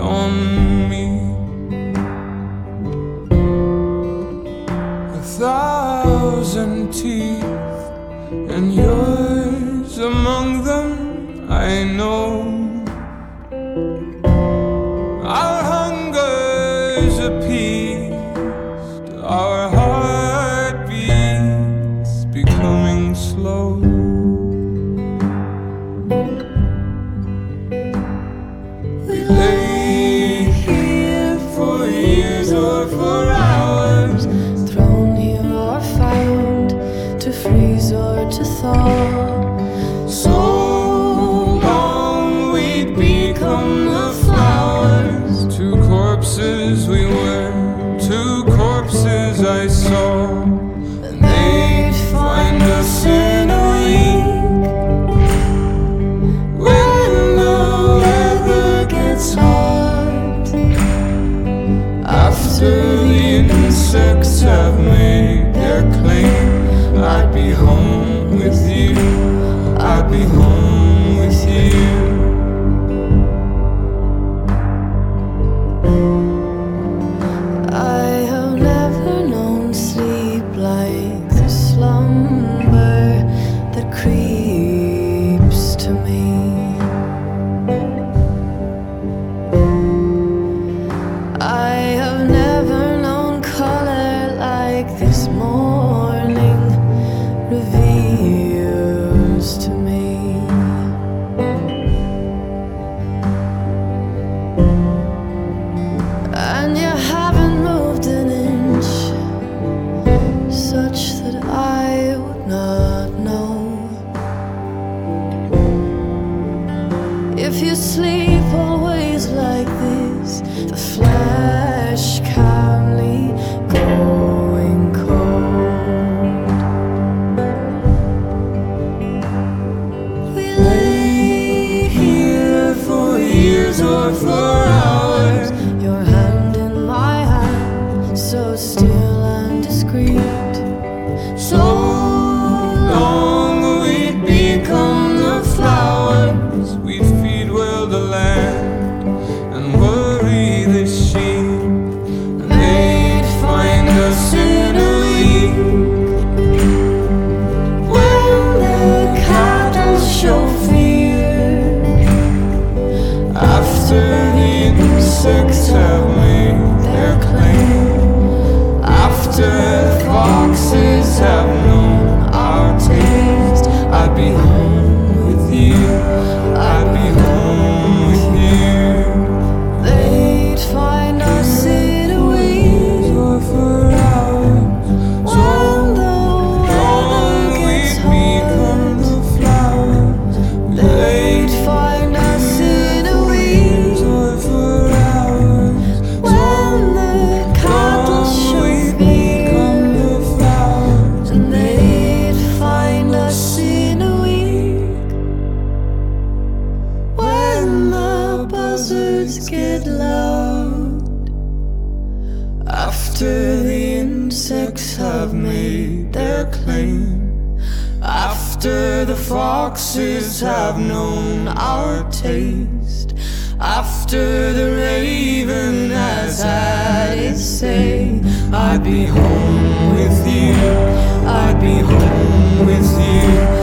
on me. 1,000 teeth, and yours among them, I know. Our hunger's appeased, our heartbeats becoming slow. We lay here for years or for hours, thrown here or found, to freeze or to thaw. so long we'd become the flowers. 2 corpses we were, 2 corpses I saw, and they'd find us in a week when the weather gets hot. After the insects have made their claim, I'd be home with you, I'd be home with you. I have never known sleep like the slumber that creeps to me. I have never known color like this morning reveals to me. And you haven't moved an inch, such that I would not know. If you sleep always like this, the flesh calmly going cold. We lay here for years or for hours, your hand in my hand, so still and discreet. So long we'd become the flowers, we'd feed well the land and worry the sheep, and they'd find us in a week when the cattle show fear. After the insects have made their claim, after foxes have known our taste, I'd be home with you, I'd be home with you. They'd find us in a week Or for hours, so when the long weather gets we'd become hot. the flowers. We They'd find us in a week or for hours, when the cattle show become fear. the flowers. And they'd find us in a week when the buzzards get loud. After the insects have made their claim, after the foxes have known our taste, after the raven has had its say, I'd be home with you, I'd be home with you.